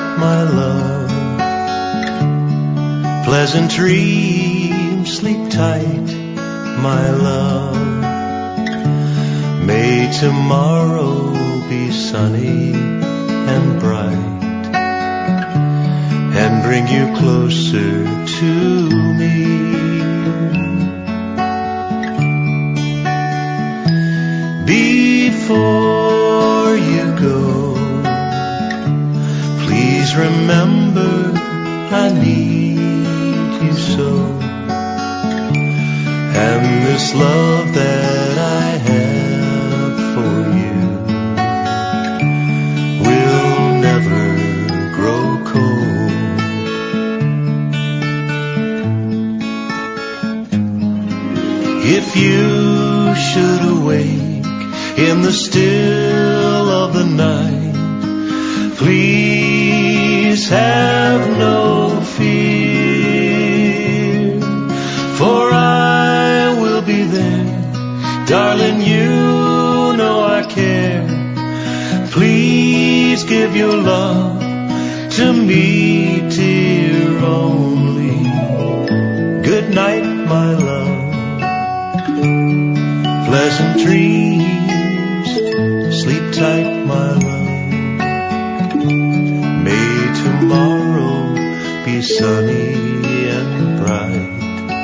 my love. Pleasant dreams, sleep tight, my love. May tomorrow be sunny and bright and bring you closer to me. Before you go, please remember I need you so. And this love that I have for you will never grow cold. If you should awake in the still of the night, please have no fear, for I will be there, darling, you know I care. Please give your love to me, dear, only. Good night, my love. Pleasant dreams, sleep tight, my love. May tomorrow be sunny and bright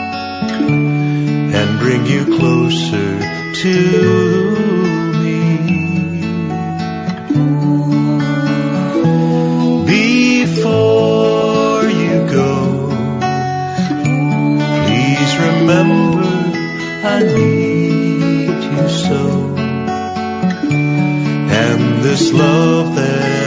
and bring you closer to me. Before you go, please remember I need you so. And this love that